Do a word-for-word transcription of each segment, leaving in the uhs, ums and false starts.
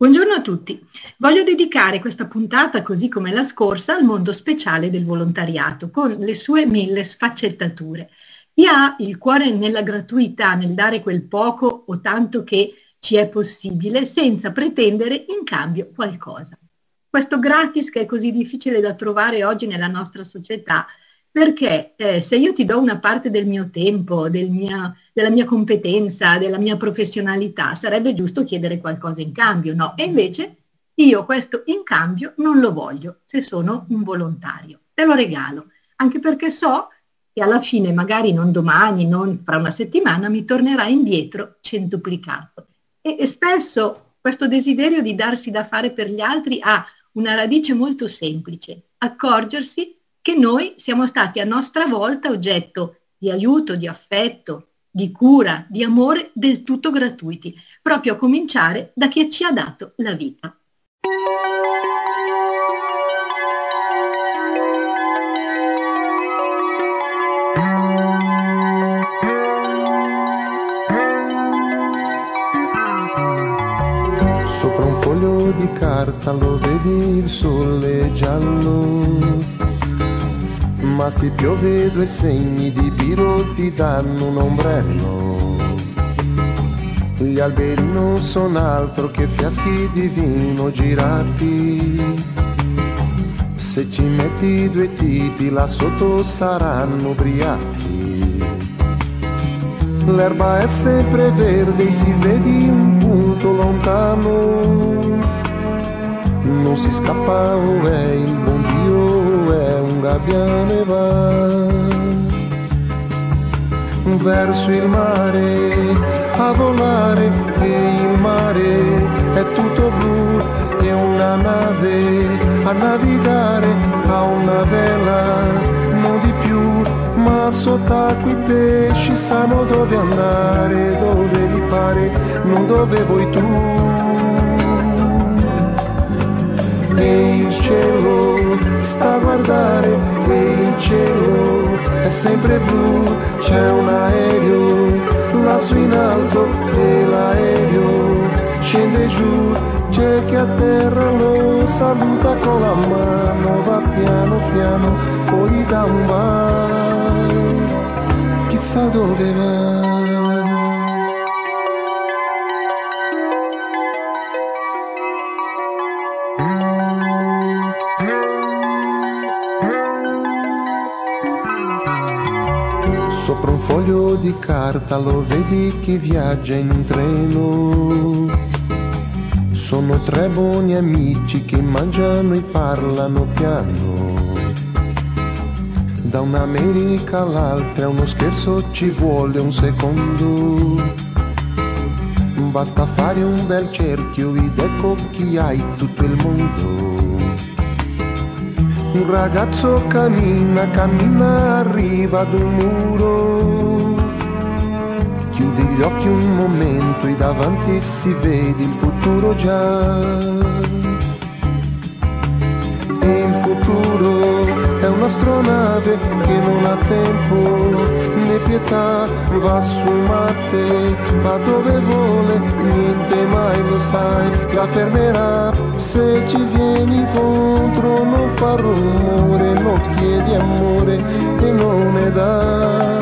Buongiorno a tutti. Voglio dedicare questa puntata, così come la scorsa, al mondo speciale del volontariato, con le sue mille sfaccettature. Chi ha il cuore nella gratuità, nel dare quel poco o tanto che ci è possibile, senza pretendere in cambio qualcosa. Questo gratis che è così difficile da trovare oggi nella nostra società, perché eh, se io ti do una parte del mio tempo, del mia, della mia competenza, della mia professionalità, sarebbe giusto chiedere qualcosa in cambio, no? E invece io questo in cambio non lo voglio se sono un volontario, te lo regalo, anche perché so che alla fine, magari non domani, non fra una settimana, mi tornerà indietro centuplicato. E, e spesso questo desiderio di darsi da fare per gli altri ha una radice molto semplice: accorgersi che noi siamo stati a nostra volta oggetto di aiuto, di affetto, di cura, di amore del tutto gratuiti, proprio a cominciare da chi ci ha dato la vita. Sopra un foglio di carta lo vedi il sole giallo, ma se piove due segni di biro ti danno un ombrello. Gli alberi non sono altro che fiaschi di vino girati, se ci metti due tipi là sotto saranno ubriachi. L'erba è sempre verde, si vedi un punto lontano, non si scappa o è il buon Dio, è un gabbiane va verso il mare a volare, e il mare è tutto blu e una nave a navigare ha una vela, non di più, ma sott'acqua i pesci sanno dove andare, dove gli pare, non dove vuoi tu. E il cielo sta a guardare, e il cielo è sempre blu, c'è un aereo lassù in alto e l'aereo scende giù, c'è chi a terra lo saluta con la mano, va piano piano, poi gli dà un bacio, chissà dove va. Sopra un foglio di carta lo vedi che viaggia in un treno, sono tre buoni amici che mangiano e parlano piano, da un'America all'altra uno scherzo ci vuole un secondo, basta fare un bel cerchio ed ecco chi hai tutto il mondo. Un ragazzo cammina, cammina, arriva ad un muro, chiudi gli occhi un momento e davanti si vede il futuro già. E il futuro è un'astronave che non ha tempo né pietà, va su Marte, va dove vuole, niente mai lo sai, la fermerà se ci vieni incontro, non fa rumore, non chiedi amore e non ne dà.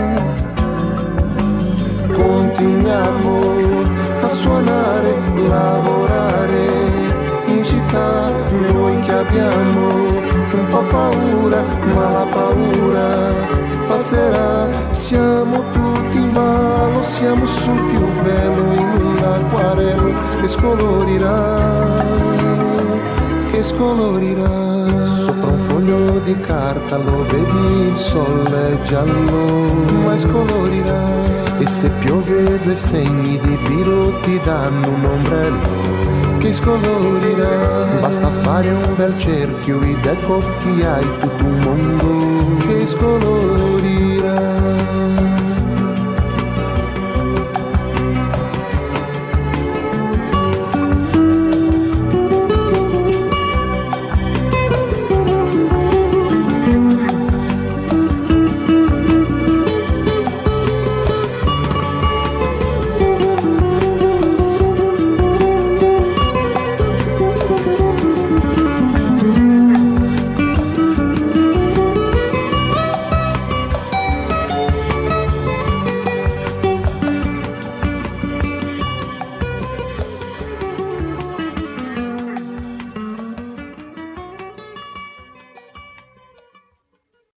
Continuiamo a suonare, lavorare in città, noi che abbiamo un po' paura, ma la paura passerà, siamo tutti in ballo, siamo sul più bello in un acquarello che scolorirà, che scolorirà. Sopra un foglio di carta lo vedi il sole giallo, ma scolorirà. E se piove due segni di biro ti danno un ombrello che scolorirà, basta fare un bel cerchio ed ecco chi hai tutto un mondo che scolorirà.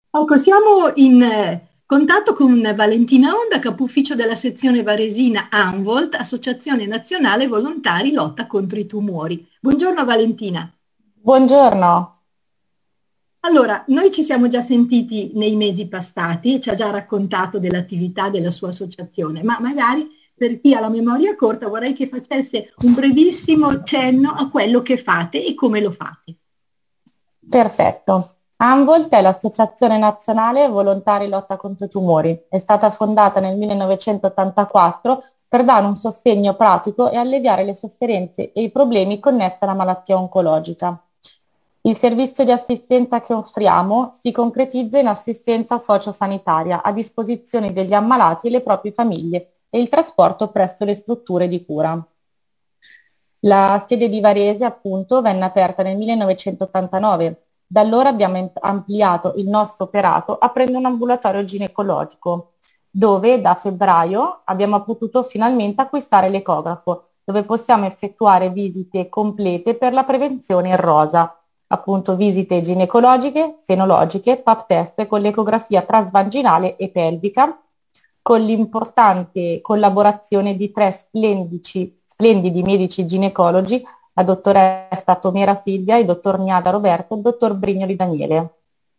Ecco, siamo in eh, contatto con Valentina Onda, capo ufficio della sezione varesina ANVOLT, Associazione Nazionale Volontari Lotta contro i Tumori. Buongiorno Valentina. Buongiorno. Allora, noi ci siamo già sentiti nei mesi passati, ci ha già raccontato dell'attività della sua associazione, ma magari per chi ha la memoria corta vorrei che facesse un brevissimo cenno a quello che fate e come lo fate. Perfetto. ANVOLT è l'Associazione Nazionale Volontari Lotta contro i Tumori. È stata fondata nel millenovecentottantaquattro per dare un sostegno pratico e alleviare le sofferenze e i problemi connessi alla malattia oncologica. Il servizio di assistenza che offriamo si concretizza in assistenza sociosanitaria a disposizione degli ammalati e le proprie famiglie e il trasporto presso le strutture di cura. La sede di Varese, appunto, venne aperta nel millenovecentottantanove. Da allora abbiamo ampliato il nostro operato aprendo un ambulatorio ginecologico, dove da febbraio abbiamo potuto finalmente acquistare l'ecografo, dove possiamo effettuare visite complete per la prevenzione in rosa, appunto visite ginecologiche, senologiche, pap test con l'ecografia transvaginale e pelvica, con l'importante collaborazione di tre splendici, splendidi medici ginecologi, la dottoressa Tomera Silvia, il dottor Niada Roberto e il dottor Brignoli Daniele.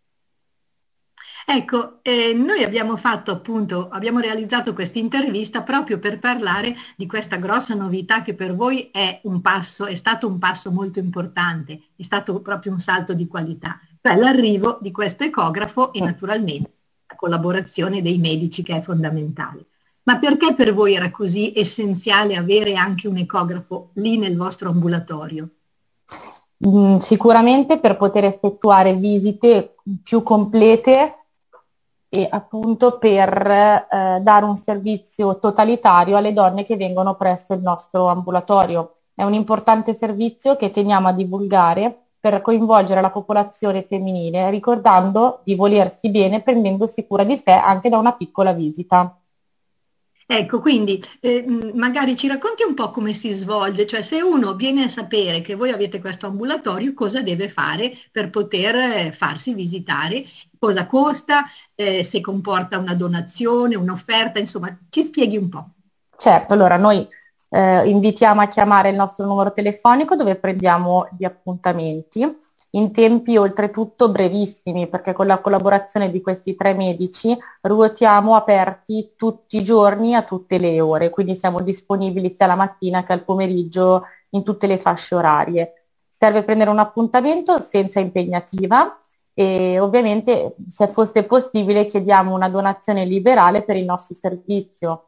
Ecco, eh, noi abbiamo fatto appunto, abbiamo realizzato questa intervista proprio per parlare di questa grossa novità che per voi è un passo, è stato un passo molto importante, è stato proprio un salto di qualità, cioè l'arrivo di questo ecografo e naturalmente la collaborazione dei medici che è fondamentale. Ma perché per voi era così essenziale avere anche un ecografo lì nel vostro ambulatorio? Mm, sicuramente per poter effettuare visite più complete e appunto per eh, dare un servizio totalitario alle donne che vengono presso il nostro ambulatorio. È un importante servizio che teniamo a divulgare per coinvolgere la popolazione femminile, ricordando di volersi bene, prendendosi cura di sé anche da una piccola visita. Ecco, quindi eh, mh, magari ci racconti un po' come si svolge, cioè se uno viene a sapere che voi avete questo ambulatorio, cosa deve fare per poter eh, farsi visitare, cosa costa, eh, se comporta una donazione, un'offerta, insomma, ci spieghi un po'. Certo, allora noi eh, invitiamo a chiamare il nostro numero telefonico dove prendiamo gli appuntamenti in tempi oltretutto brevissimi, perché con la collaborazione di questi tre medici ruotiamo aperti tutti i giorni a tutte le ore, quindi siamo disponibili sia la mattina che al pomeriggio in tutte le fasce orarie. Serve prendere un appuntamento senza impegnativa e ovviamente se fosse possibile chiediamo una donazione liberale per il nostro servizio.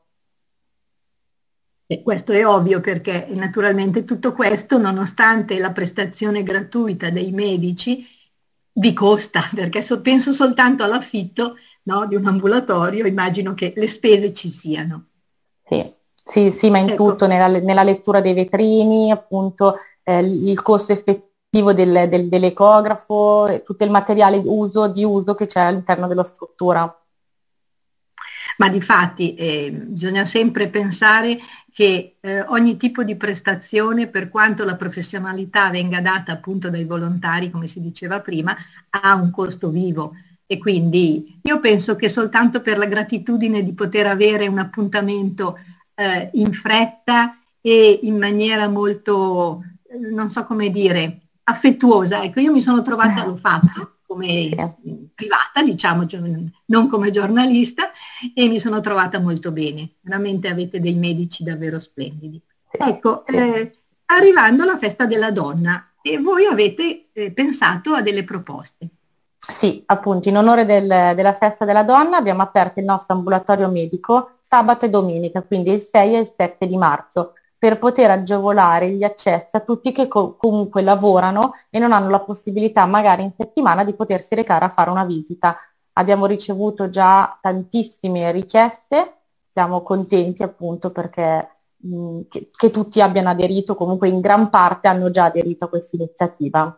E questo è ovvio perché naturalmente tutto questo, nonostante la prestazione gratuita dei medici, vi costa, perché so- penso soltanto all'affitto, no, di un ambulatorio, immagino che le spese ci siano. Sì, sì, sì, ma in Ecco, tutto, nella, nella lettura dei vetrini, appunto, eh, il costo effettivo del, del- dell'ecografo, e tutto il materiale di uso, di uso che c'è all'interno della struttura. ma di fatti eh, bisogna sempre pensare che eh, ogni tipo di prestazione, per quanto la professionalità venga data appunto dai volontari, come si diceva prima, ha un costo vivo. E quindi io penso che soltanto per la gratitudine di poter avere un appuntamento eh, in fretta e in maniera molto, eh, non so come dire, affettuosa. Ecco, io mi sono trovata, l'ho fatto Sì, come privata, diciamo, cioè, non come giornalista, e mi sono trovata molto bene. Veramente avete dei medici davvero splendidi. sì, Ecco, sì. eh, arrivando alla festa della donna, e voi avete eh, pensato a delle proposte. Sì, appunto, in onore del- della festa della donna abbiamo aperto il nostro ambulatorio medico sabato e domenica, quindi il sei e il sette di marzo, per poter agevolare gli accessi a tutti che co- comunque lavorano e non hanno la possibilità magari in settimana di potersi recare a fare una visita. Abbiamo ricevuto già tantissime richieste, siamo contenti appunto perché mh, che, che tutti abbiano aderito, comunque in gran parte hanno già aderito a questa iniziativa.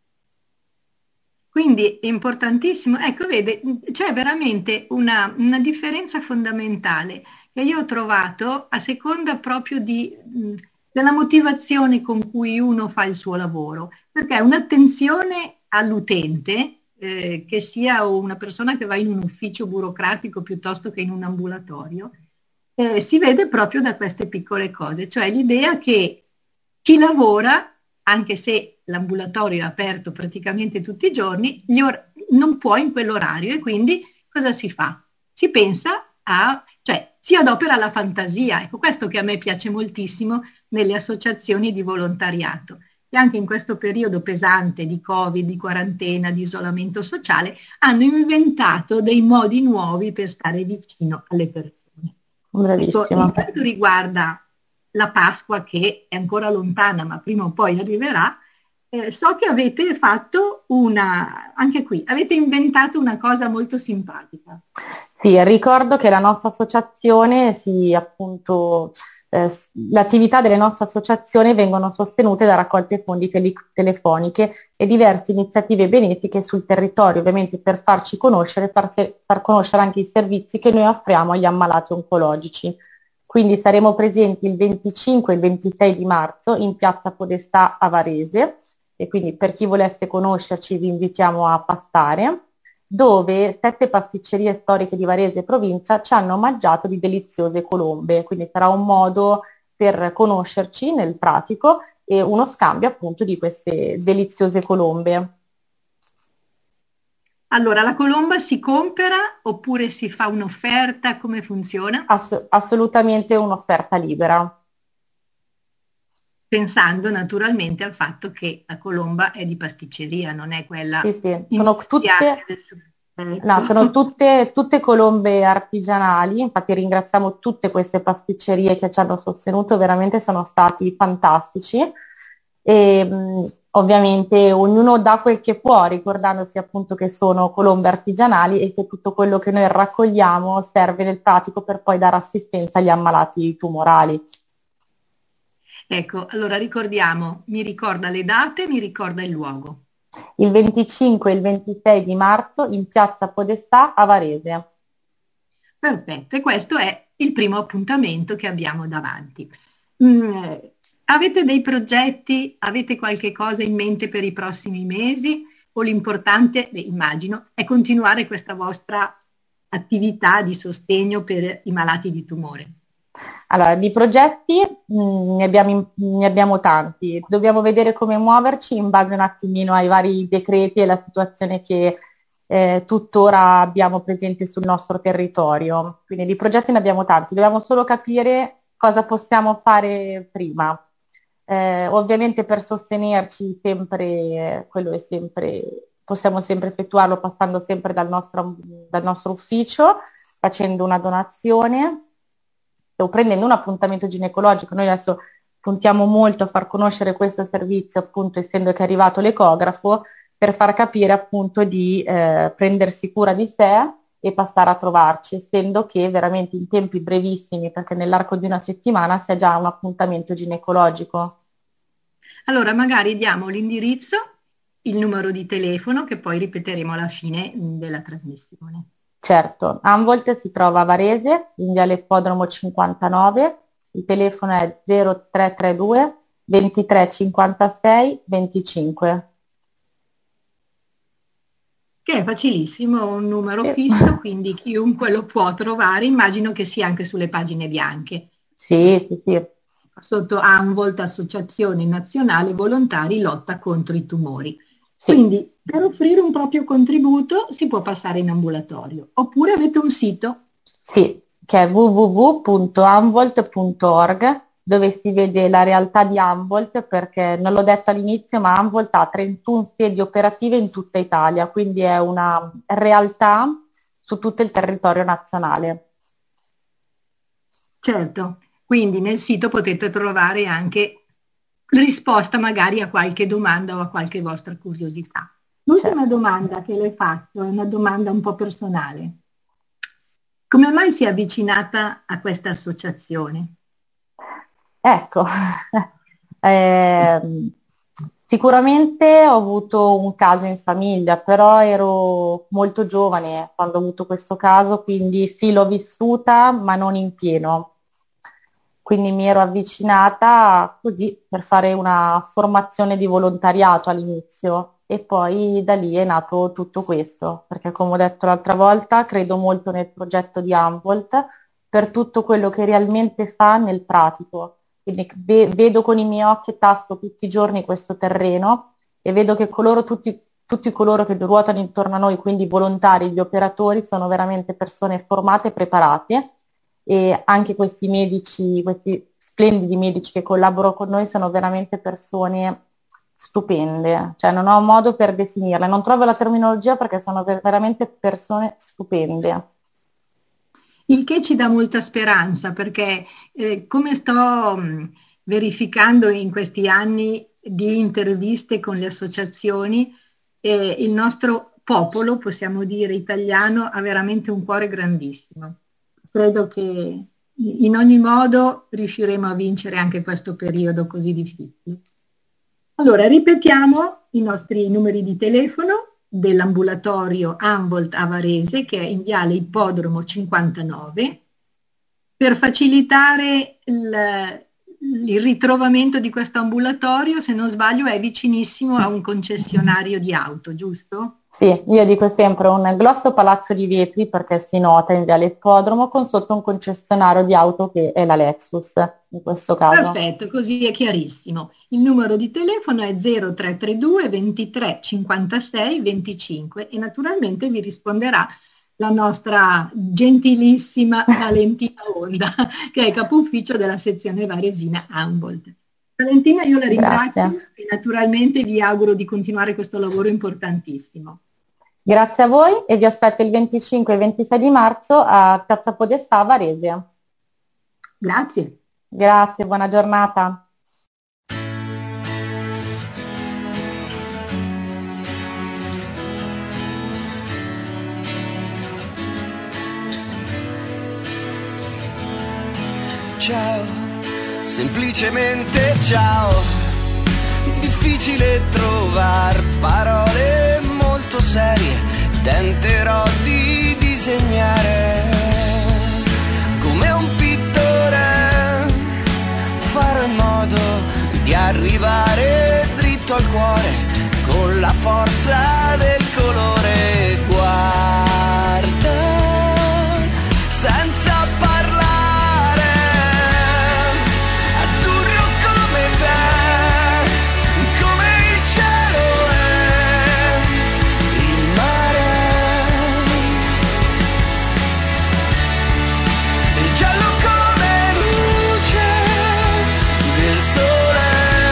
Quindi è importantissimo, ecco, vede, c'è veramente una, una differenza fondamentale che io ho trovato a seconda proprio di, mh, della motivazione con cui uno fa il suo lavoro, perché un'attenzione all'utente, eh, che sia una persona che va in un ufficio burocratico piuttosto che in un ambulatorio, eh, si vede proprio da queste piccole cose, cioè l'idea che chi lavora, anche se l'ambulatorio è aperto praticamente tutti i giorni, gli or- non può in quell'orario e quindi cosa si fa? Si pensa a, cioè si adopera la fantasia, ecco questo che a me piace moltissimo nelle associazioni di volontariato, che anche in questo periodo pesante di Covid, di quarantena, di isolamento sociale, hanno inventato dei modi nuovi per stare vicino alle persone. Ecco, in Bravissima. quanto riguarda la Pasqua, che è ancora lontana, ma prima o poi arriverà, eh, so che avete fatto una, anche qui, avete inventato una cosa molto simpatica. Sì, ricordo che la nostra associazione si appunto eh, s- le attività delle nostre associazioni vengono sostenute da raccolte fondi tele- telefoniche e diverse iniziative benefiche sul territorio, ovviamente per farci conoscere, far, se- far conoscere anche i servizi che noi offriamo agli ammalati oncologici. Quindi saremo presenti il venticinque e il ventisei di marzo in Piazza Podestà a Varese e quindi per chi volesse conoscerci vi invitiamo a passare, dove sette pasticcerie storiche di Varese e provincia ci hanno omaggiato di deliziose colombe, quindi sarà un modo per conoscerci nel pratico e uno scambio appunto di queste deliziose colombe. Allora, la colomba si compra oppure si fa un'offerta? Come funziona? Ass- assolutamente un'offerta libera. Pensando naturalmente al fatto che la colomba è di pasticceria, non è quella Sì, sì, sono industriale tutte, del no, sono supermercato. tutte, tutte colombe artigianali, infatti ringraziamo tutte queste pasticcerie che ci hanno sostenuto, veramente sono stati fantastici e mh, ovviamente ognuno dà quel che può, ricordandosi appunto che sono colombe artigianali e che tutto quello che noi raccogliamo serve nel pratico per poi dare assistenza agli ammalati tumorali. Ecco, allora ricordiamo, mi ricorda le date, mi ricorda il luogo. Il venticinque e il ventisei di marzo in Piazza Podestà a Varese. Perfetto, e questo è il primo appuntamento che abbiamo davanti. Mm, eh, avete dei progetti, avete qualche cosa in mente per i prossimi mesi? O l'importante, beh, immagino, è continuare questa vostra attività di sostegno per i malati di tumore? Allora, di progetti mh, ne abbiamo, in- ne abbiamo tanti, dobbiamo vedere come muoverci in base un attimino ai vari decreti e la situazione che eh, tuttora abbiamo presente sul nostro territorio. Quindi di progetti ne abbiamo tanti, dobbiamo solo capire cosa possiamo fare prima. Eh, ovviamente per sostenerci sempre, eh, quello è sempre, possiamo sempre effettuarlo passando sempre dal nostro, dal nostro ufficio, facendo una donazione o prendendo un appuntamento ginecologico. Noi adesso puntiamo molto a far conoscere questo servizio, appunto, essendo che è arrivato l'ecografo, per far capire appunto di eh, prendersi cura di sé e passare a trovarci, essendo che veramente in tempi brevissimi, perché nell'arco di una settimana sia già un appuntamento ginecologico. Allora, magari diamo l'indirizzo, il numero di telefono che poi ripeteremo alla fine mm, della trasmissione. Certo, Amvolt si trova a Varese, in Viale Ippodromo cinquantanove, il telefono è zero tre tre due ventitré cinquantasei venticinque. Che è facilissimo, un numero Sì, fisso, quindi chiunque lo può trovare, immagino che sia anche sulle pagine bianche. Eh, sì, sì, sì. sotto ANVOLT, Associazione Nazionale Volontari Lotta contro i Tumori. Sì. Quindi per offrire un proprio contributo si può passare in ambulatorio, oppure avete un sito. Sì, che è w w w punto amvolt punto org, dove si vede la realtà di Amvolt, perché non l'ho detto all'inizio, ma Amvolt ha trentuno sedi operative in tutta Italia, quindi è una realtà su tutto il territorio nazionale. Certo, quindi nel sito potete trovare anche risposta magari a qualche domanda o a qualche vostra curiosità. L'ultima Certo. domanda che le faccio è una domanda un po' personale. Come mai si è avvicinata a questa associazione? Ecco, ehm, sicuramente ho avuto un caso in famiglia, però ero molto giovane quando ho avuto questo caso, quindi sì, l'ho vissuta, ma non in pieno. Quindi mi ero avvicinata così per fare una formazione di volontariato all'inizio. e poi da lì è nato tutto questo, perché come ho detto l'altra volta, credo molto nel progetto di Humboldt per tutto quello che realmente fa nel pratico. Quindi ve- vedo con i miei occhi e tasto tutti i giorni questo terreno e vedo che coloro, tutti, tutti coloro che ruotano intorno a noi, quindi i volontari, gli operatori, sono veramente persone formate e preparate, e anche questi medici, questi splendidi medici che collaborano con noi sono veramente persone stupende, cioè non ho modo per definirle, non trovo la terminologia perché sono ver- veramente persone stupende. Il che ci dà molta speranza perché eh, come sto mh, verificando in questi anni di interviste con le associazioni, eh, il nostro popolo, possiamo dire italiano, ha veramente un cuore grandissimo. Credo che in ogni modo riusciremo a vincere anche questo periodo così difficile. Allora, ripetiamo i nostri numeri di telefono dell'ambulatorio Humboldt a Varese, che è in Viale Ippodromo cinquantanove, per facilitare il, il ritrovamento di questo ambulatorio, se non sbaglio, è vicinissimo a un concessionario di auto, giusto? Sì, io dico sempre un grosso palazzo di vetri perché si nota in Viale Ippodromo con sotto un concessionario di auto che è la Lexus in questo caso. Perfetto, così è chiarissimo. Il numero di telefono è zero tre tre due ventitré cinquantasei venticinque e naturalmente vi risponderà la nostra gentilissima Valentina Onda, che è capo ufficio della sezione varesina Humboldt. Valentina, io la ringrazio Grazie. e naturalmente vi auguro di continuare questo lavoro importantissimo. Grazie a voi e vi aspetto il venticinque e ventisei di marzo a Piazza Podestà a Varese. Grazie. Grazie, buona giornata. Ciao, semplicemente ciao. Difficile trovare parole molto serie, tenterò di disegnare come un pittore, fare in modo di arrivare dritto al cuore con la forza del colore. Guarda, senza parlare, azzurro come te, come il cielo è il mare, e giallo come luce del sole,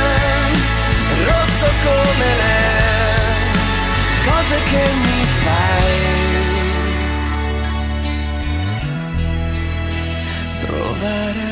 rosso come le cose che mi fai provare.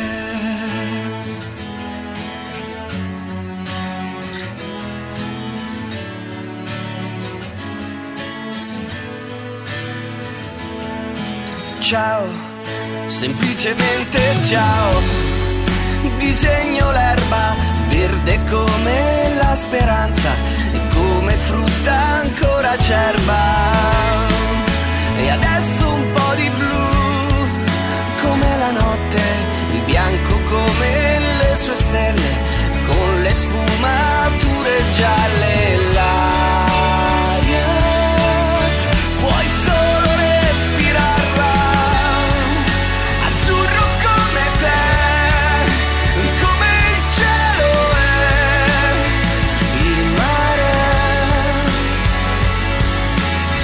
Ciao, semplicemente ciao. Disegno l'erba verde come la speranza e come frutta ancora acerba. E adesso un po' di blu come la notte, il bianco come le sue stelle, con le sfumature gialle. L'aria puoi solo respirarla, azzurro come te, come il cielo è il mare,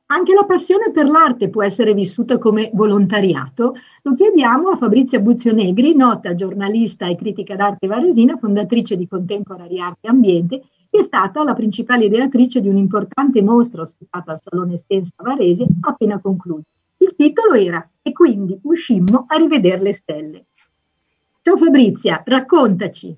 Anche la passione per l'arte può essere vissuta come volontariato? Lo chiediamo a Fabrizia Buzionegri, nota giornalista e critica d'arte varesina, fondatrice di Contemporary Arte e Ambiente, che è stata la principale ideatrice di un'importante mostra ospitata al Salone Estensa Varese appena conclusa. Il titolo era "E quindi uscimmo a rivedere le stelle". Ciao Fabrizia, raccontaci.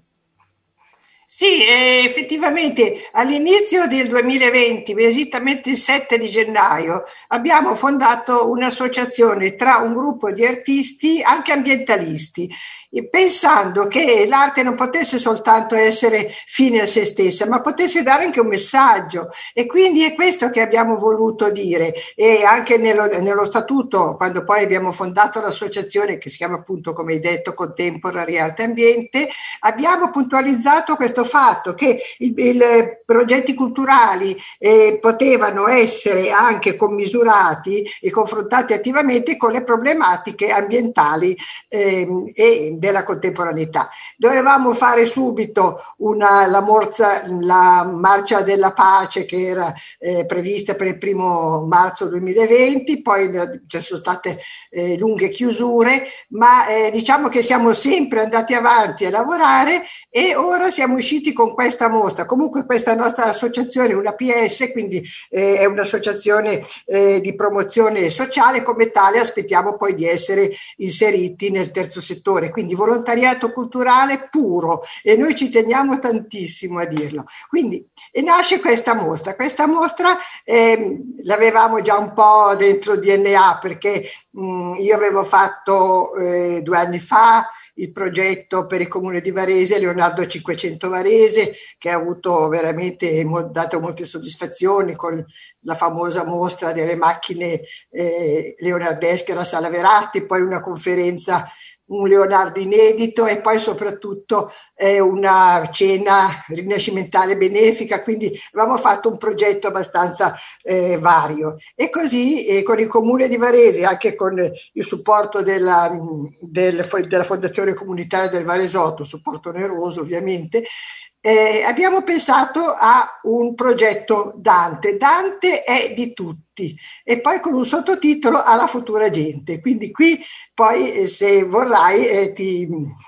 Sì, eh, effettivamente all'inizio del duemilaventi, esattamente il sette di gennaio, abbiamo fondato un'associazione tra un gruppo di artisti, anche ambientalisti, pensando che l'arte non potesse soltanto essere fine a se stessa, ma potesse dare anche un messaggio. E quindi è questo che abbiamo voluto dire. E anche nello, nello statuto, quando poi abbiamo fondato l'associazione, che si chiama appunto, come hai detto, Contemporary Arte e Ambiente, abbiamo puntualizzato questo fatto che i progetti culturali eh, potevano essere anche commisurati e confrontati attivamente con le problematiche ambientali eh, e della contemporaneità. Dovevamo fare subito una, la, morza, la marcia della pace che era eh, prevista per il primo marzo duemilaventi, poi ci sono state eh, lunghe chiusure, ma eh, diciamo che siamo sempre andati avanti a lavorare e ora siamo usciti con questa mostra. Comunque questa nostra associazione è una P S, quindi eh, è un'associazione eh, di promozione sociale, come tale aspettiamo poi di essere inseriti nel terzo settore, quindi volontariato culturale puro, e noi ci teniamo tantissimo a dirlo. Quindi e nasce questa mostra. Questa mostra eh, l'avevamo già un po' dentro D N A, perché mh, io avevo fatto eh, due anni fa il progetto per il comune di Varese, Leonardo cinquecento Varese, che ha avuto veramente dato molte soddisfazioni con la famosa mostra delle macchine eh, leonardesche alla Sala Veratti, poi una conferenza, un Leonardo inedito, e poi soprattutto eh, una cena rinascimentale benefica. Quindi avevamo fatto un progetto abbastanza eh, vario, e così eh, con il comune di Varese, anche con il supporto della, del, della Fondazione Comunitaria del Varesotto, supporto oneroso ovviamente, Eh, abbiamo pensato a un progetto Dante. Dante è di tutti, e poi con un sottotitolo alla futura gente. Quindi qui poi eh, se vorrai eh, ti,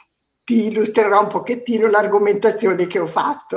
ti illustrerò un pochettino l'argomentazione che ho fatto.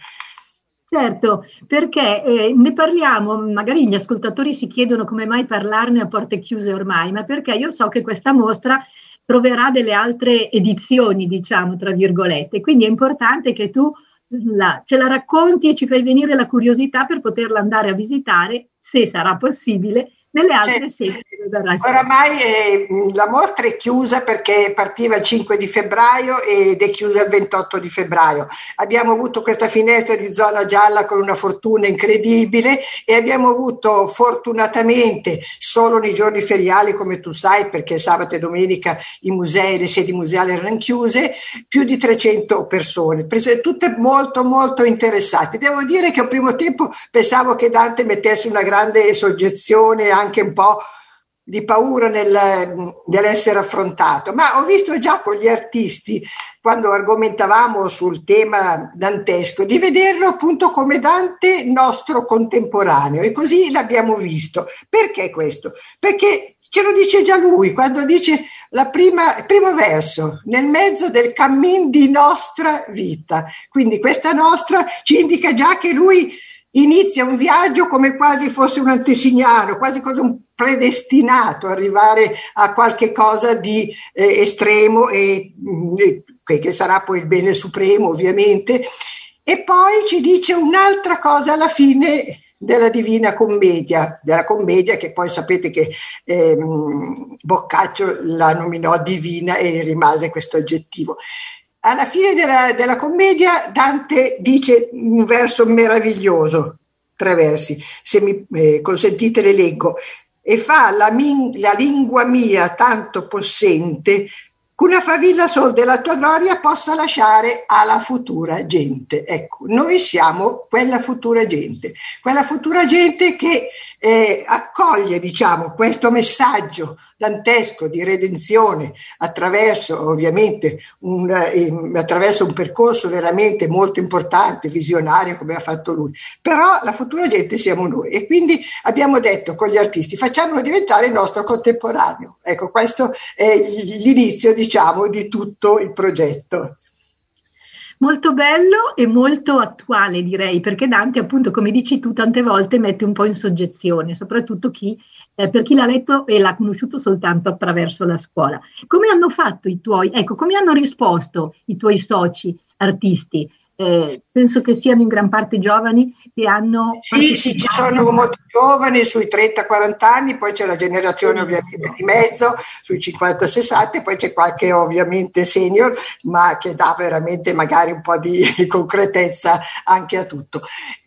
Certo, perché eh, ne parliamo, magari gli ascoltatori si chiedono come mai parlarne a porte chiuse ormai, ma perché io so che questa mostra troverà delle altre edizioni, diciamo, tra virgolette, quindi è importante che tu la, ce la racconti e ci fai venire la curiosità per poterla andare a visitare, se sarà possibile, nelle altre sedi dove verrà esposta. Oramai eh, la mostra è chiusa perché partiva il cinque di febbraio ed è chiusa il ventotto di febbraio. Abbiamo avuto questa finestra di zona gialla con una fortuna incredibile, e abbiamo avuto fortunatamente solo nei giorni feriali, come tu sai, perché sabato e domenica i musei, le sedi museali erano chiuse, più di trecento persone, tutte molto molto interessate. Devo dire che al primo tempo pensavo che Dante mettesse una grande soggezione, anche un po' di paura nel, nell'essere affrontato, ma ho visto già con gli artisti, quando argomentavamo sul tema dantesco, di vederlo appunto come Dante nostro contemporaneo, e così l'abbiamo visto. Perché questo? Perché ce lo dice già lui, quando dice la prima, il primo verso, nel mezzo del cammin di nostra vita. Quindi questa nostra ci indica già che lui inizia un viaggio come quasi fosse un antesignano, quasi come un predestinato a arrivare a qualche cosa di eh, estremo, e eh, che sarà poi il bene supremo ovviamente. E poi ci dice un'altra cosa alla fine della Divina Commedia, della commedia che poi sapete che eh, Boccaccio la nominò divina e rimase questo aggettivo. Alla fine della, della commedia Dante dice un verso meraviglioso, tre versi, se mi eh, consentite le leggo: e fa la, min, la lingua mia tanto possente che una favilla sol della tua gloria possa lasciare alla futura gente. Ecco, noi siamo quella futura gente, quella futura gente che eh, accoglie, diciamo, questo messaggio dantesco di redenzione attraverso, ovviamente, un, eh, attraverso un percorso veramente molto importante, visionario, come ha fatto lui. Però la futura gente siamo noi, e quindi abbiamo detto con gli artisti: facciamolo diventare il nostro contemporaneo. Ecco, questo è l'inizio, diciamo, di tutto il progetto. Molto bello e molto attuale, direi, perché Dante, appunto, come dici tu, tante volte mette un po' in soggezione, soprattutto chi, eh, per chi l'ha letto e l'ha conosciuto soltanto attraverso la scuola. Come hanno fatto i tuoi, ecco, come hanno risposto i tuoi soci artisti? Eh, penso che siano in gran parte giovani che hanno... Sì, sì, ci sono molti giovani sui trenta quaranta anni, poi c'è la generazione ovviamente di mezzo, sui cinquanta sessanta, e poi c'è qualche ovviamente senior, ma che dà veramente magari un po' di concretezza anche a tutto.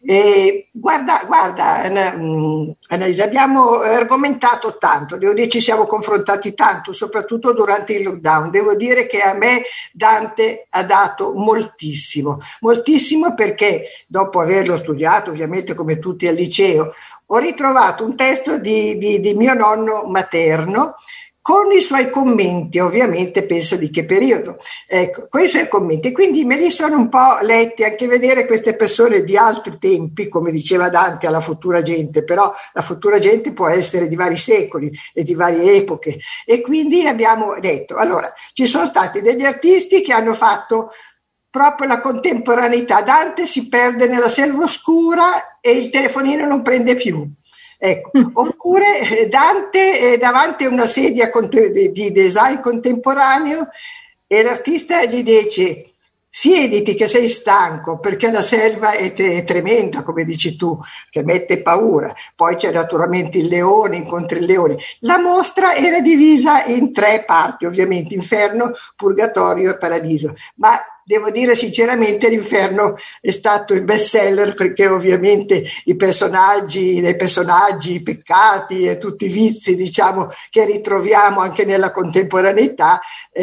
E guarda, guarda Annalisa, abbiamo argomentato tanto, devo dire, ci siamo confrontati tanto, soprattutto durante il lockdown. Devo dire che a me Dante ha dato moltissimo, moltissimo, perché dopo averlo studiato, ovviamente come tutti al liceo, ho ritrovato un testo di, di, di mio nonno materno, con i suoi commenti, ovviamente pensa di che periodo, ecco, con i suoi commenti, quindi me li sono un po' letti, anche vedere queste persone di altri tempi, come diceva Dante, alla futura gente, però la futura gente può essere di vari secoli e di varie epoche, e quindi abbiamo detto, allora, ci sono stati degli artisti che hanno fatto proprio la contemporaneità. Dante si perde nella selva oscura e il telefonino non prende più. Ecco. Oppure Dante è davanti a una sedia di design contemporaneo e l'artista gli dice: siediti che sei stanco, perché la selva è, te- è tremenda, come dici tu, che mette paura. Poi c'è naturalmente il leone, incontri il leone. La mostra era divisa in tre parti, ovviamente: inferno, purgatorio e paradiso. Ma devo dire sinceramente, l'inferno è stato il best seller, perché ovviamente i personaggi, dei personaggi, i peccati e tutti i vizi, diciamo, che ritroviamo anche nella contemporaneità,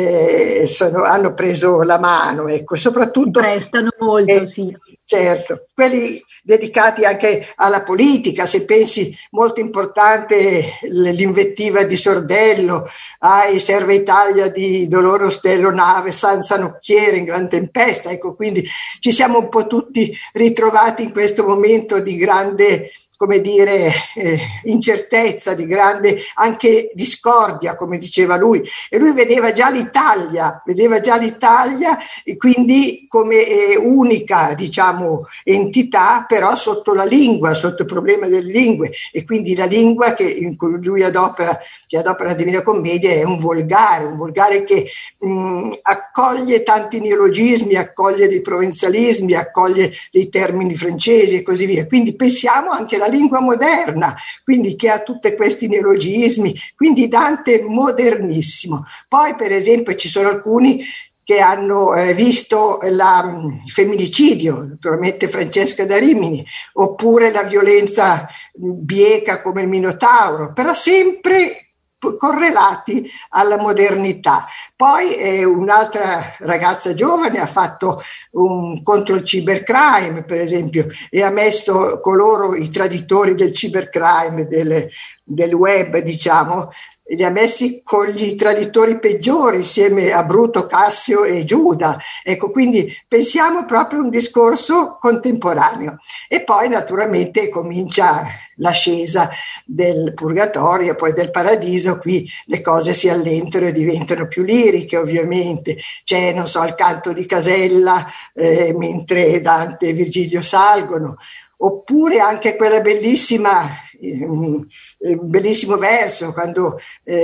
eh, sono, hanno preso la mano, ecco, soprattutto prestano molto, eh, sì. Certo, quelli dedicati anche alla politica, se pensi, molto importante l'invettiva di Sordello, ai Serve Italia di Dolore Ostello Nave, senza nocchiere in gran tempesta, ecco, quindi ci siamo un po' tutti ritrovati in questo momento di grande, come dire, eh, incertezza, di grande anche discordia, come diceva lui, e lui vedeva già l'Italia, vedeva già l'Italia e quindi come eh, unica, diciamo, entità, però sotto la lingua, sotto il problema delle lingue, e quindi la lingua che in cui lui adopera, che adopera la Divina Commedia, è un volgare, un volgare che mh, accoglie tanti neologismi, accoglie dei provenzalismi, accoglie dei termini francesi e così via. Quindi pensiamo anche alla lingua moderna, quindi che ha tutti questi neologismi, quindi Dante modernissimo. Poi per esempio ci sono alcuni che hanno eh, visto la, il femminicidio, naturalmente Francesca da Rimini, oppure la violenza bieca come il Minotauro, però sempre correlati alla modernità. Poi eh, un'altra ragazza giovane ha fatto un contro il cybercrime, per esempio, e ha messo coloro, i traditori del cybercrime, del, del web, diciamo, li ha messi con gli traditori peggiori, insieme a Bruto, Cassio e Giuda. Ecco, quindi pensiamo proprio a un discorso contemporaneo. E poi naturalmente comincia l'ascesa del purgatorio e poi del paradiso. Qui le cose si allentano e diventano più liriche, ovviamente. C'è, non so, il canto di Casella, eh, mentre Dante e Virgilio salgono, oppure anche quella bellissima eh, bellissimo verso quando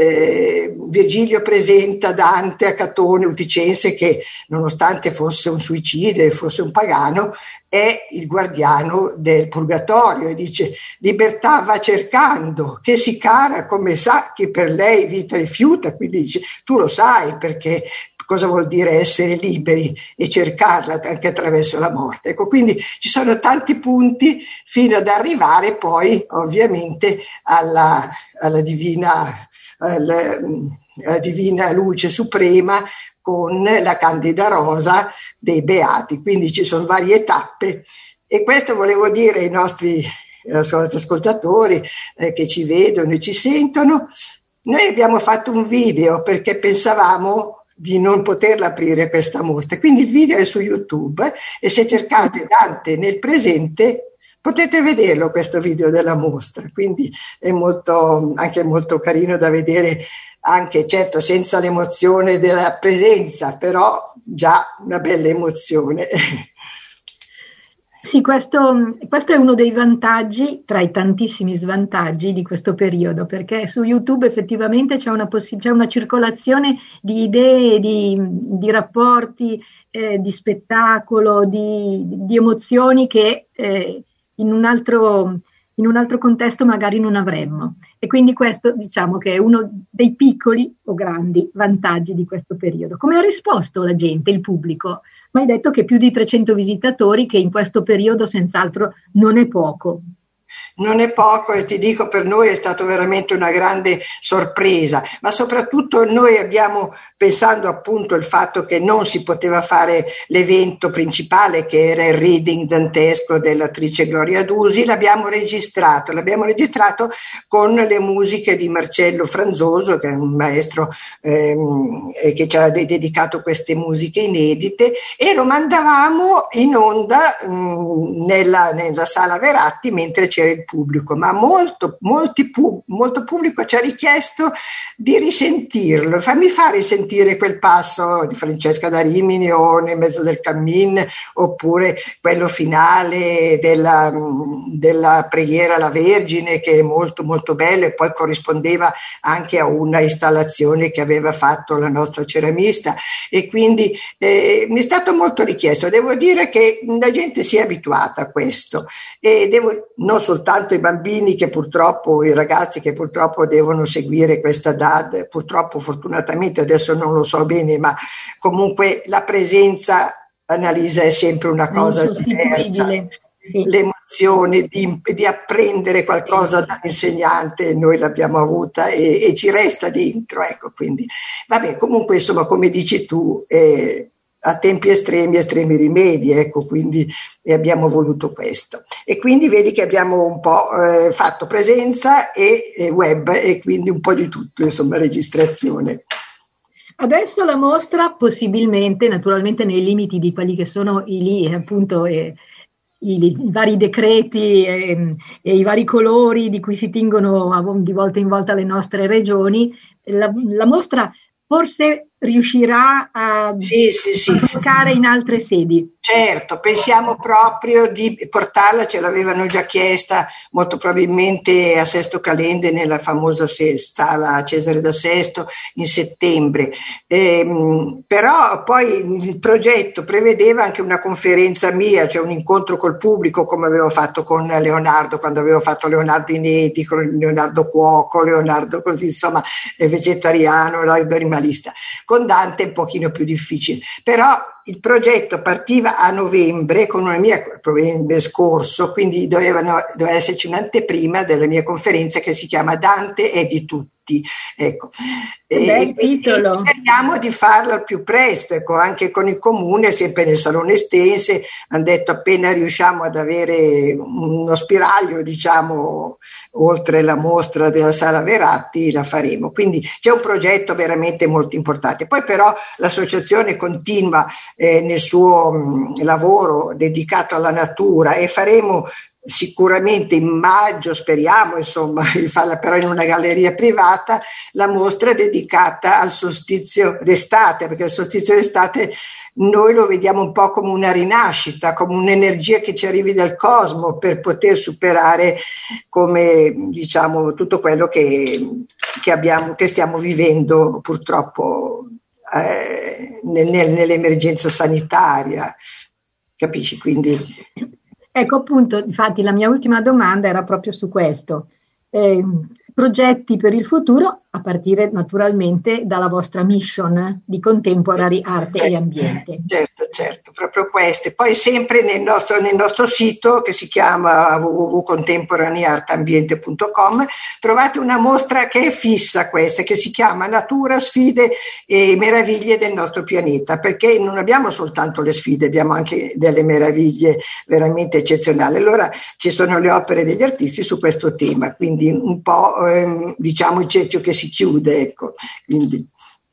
eh, Virgilio presenta Dante a Catone Uticense, che nonostante fosse un suicide, fosse un pagano, è il guardiano del purgatorio, e dice: libertà va cercando, che si cara come sa che per lei vita rifiuta. Quindi dice: tu lo sai perché cosa vuol dire essere liberi e cercarla anche attraverso la morte. Ecco, quindi ci sono tanti punti fino ad arrivare poi ovviamente alla, alla divina, al, la Divina Luce Suprema con la Candida Rosa dei Beati, quindi ci sono varie tappe e questo volevo dire ai nostri ascoltatori eh, che ci vedono e ci sentono. Noi abbiamo fatto un video perché pensavamo di non poterla aprire questa mostra, quindi il video è su YouTube e se cercate Dante nel presente potete vederlo questo video della mostra, quindi è molto, anche molto carino da vedere, anche certo senza l'emozione della presenza, però già una bella emozione. Sì, questo, questo è uno dei vantaggi, tra i tantissimi svantaggi di questo periodo, perché su YouTube effettivamente c'è una, possi- c'è una circolazione di idee, di, di rapporti, eh, di spettacolo, di, di emozioni che eh, in un altro, in un altro contesto magari non avremmo. E quindi questo diciamo che è uno dei piccoli o grandi vantaggi di questo periodo. Come ha risposto la gente, il pubblico? Ma hai detto che più di trecento visitatori, che in questo periodo senz'altro non è poco. Non è poco e ti dico, per noi è stato veramente una grande sorpresa, ma soprattutto noi abbiamo, pensando appunto il fatto che non si poteva fare l'evento principale che era il reading dantesco dell'attrice Gloria Dusi, l'abbiamo registrato, l'abbiamo registrato con le musiche di Marcello Franzoso, che è un maestro ehm, che ci ha dedicato queste musiche inedite, e lo mandavamo in onda mh, nella, nella sala Veratti mentre c'era il pubblico, ma molto, molti pub, molto pubblico ci ha richiesto di risentirlo. Fammi fare risentire quel passo di Francesca da Rimini o Nel mezzo del cammin, oppure quello finale della, della preghiera alla Vergine, che è molto molto bello e poi corrispondeva anche a una installazione che aveva fatto la nostra ceramista, e quindi eh, mi è stato molto richiesto. Devo dire che la gente si è abituata a questo e devo non soltanto i bambini che purtroppo, i ragazzi che purtroppo devono seguire questa D A D, purtroppo fortunatamente adesso non lo so bene, ma comunque la presenza, Annalisa, è sempre una cosa diversa. Sì. L'emozione di, di apprendere qualcosa dall'insegnante noi l'abbiamo avuta e, e ci resta dentro, ecco, quindi vabbè, comunque insomma come dici tu eh, a tempi estremi, estremi rimedi, ecco, quindi abbiamo voluto questo. E quindi vedi che abbiamo un po' eh, fatto presenza e, e web e quindi un po' di tutto, insomma, registrazione. Adesso la mostra possibilmente, naturalmente nei limiti di quelli che sono i lì, appunto, eh, i, i vari decreti eh, e i vari colori di cui si tingono di volta in volta le nostre regioni, la, la mostra forse riuscirà a sì, sì, sì. giocare in altre sedi. Certo, pensiamo proprio di portarla, ce l'avevano già chiesta molto probabilmente a Sesto Calende nella famosa sala Cesare da Sesto in settembre, ehm, però poi il progetto prevedeva anche una conferenza mia, cioè un incontro col pubblico come avevo fatto con Leonardo, quando avevo fatto Leonardo Inedi, con Leonardo Cuoco, Leonardo così insomma vegetariano, Leonardo animalista. Con Dante è un pochino più difficile, però il progetto partiva a novembre con una mia novembre scorso, quindi dovevano, doveva esserci un'anteprima della mia conferenza che si chiama Dante è di tutti, ecco. E, e speriamo di farlo al più presto, ecco, anche con il comune, sempre nel Salone Estense, hanno detto appena riusciamo ad avere uno spiraglio, diciamo, oltre la mostra della Sala Veratti, la faremo. Quindi c'è un progetto veramente molto importante. Poi però l'associazione continua eh, nel suo mh, lavoro dedicato alla natura e faremo sicuramente in maggio, speriamo insomma, di farla però in una galleria privata, la mostra dedicata al solstizio d'estate, perché il solstizio d'estate noi lo vediamo un po' come una rinascita, come un'energia che ci arrivi dal cosmo per poter superare, come diciamo, tutto quello che, che abbiamo, che stiamo vivendo purtroppo eh, nel, nell'emergenza sanitaria, capisci? Quindi ecco, appunto, infatti la mia ultima domanda era proprio su questo. Eh, progetti per il futuro, a partire naturalmente dalla vostra mission di Contemporary Arte certo, e Ambiente. Certo, certo, proprio queste. Poi sempre nel nostro, nel nostro sito, che si chiama w w w punto contemporary art ambiente punto com, trovate una mostra che è fissa questa, che si chiama Natura, sfide e meraviglie del nostro pianeta, perché non abbiamo soltanto le sfide, abbiamo anche delle meraviglie veramente eccezionali. Allora ci sono le opere degli artisti su questo tema, quindi un po' ehm, diciamo il cerchio che si chiude, ecco. Quindi.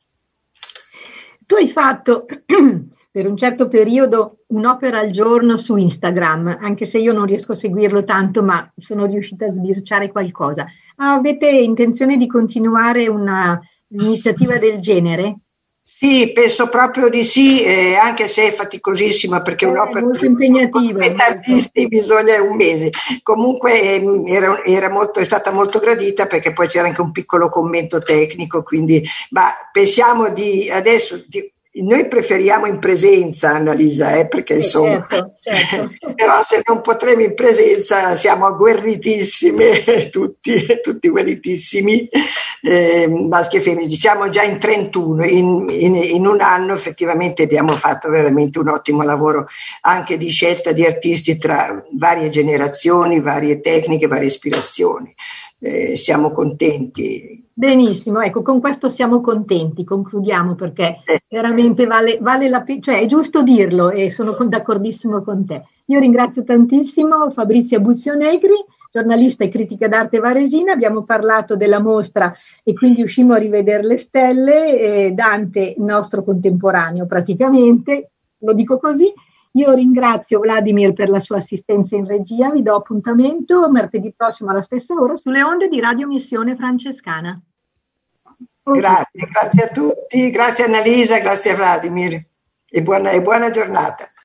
Tu hai fatto per un certo periodo un'opera al giorno su Instagram, anche se io non riesco a seguirlo tanto, ma sono riuscita a sbirciare qualcosa. Avete intenzione di continuare una iniziativa del genere? Sì, penso proprio di sì, eh, anche se è faticosissima, perché è un'opera molto impegnativa. Per artisti bisogna un mese. Comunque eh, era, era molto, è stata molto gradita, perché poi c'era anche un piccolo commento tecnico, quindi ma pensiamo di adesso di, noi preferiamo in presenza, Annalisa, eh, perché insomma, certo, certo. Però se non potremo in presenza siamo agguerritissime, tutti, tutti guerritissimi, eh, maschi e femmine, diciamo già in trentuno, in, in, in un anno effettivamente abbiamo fatto veramente un ottimo lavoro anche di scelta di artisti tra varie generazioni, varie tecniche, varie ispirazioni. Eh, siamo contenti. Benissimo, ecco, con questo siamo contenti, concludiamo, perché veramente vale, vale la pena, cioè è giusto dirlo e sono d'accordissimo con te. Io ringrazio tantissimo Fabrizia Buzionegri, giornalista e critica d'arte varesina, abbiamo parlato della mostra e quindi uscimmo a rivedere le stelle, eh, Dante nostro contemporaneo praticamente, lo dico così. Io ringrazio Vladimir per la sua assistenza in regia, vi do appuntamento martedì prossimo alla stessa ora sulle onde di Radio Missione Francescana. Grazie, grazie a tutti, grazie Annalisa, grazie a Vladimir e buona, e buona giornata.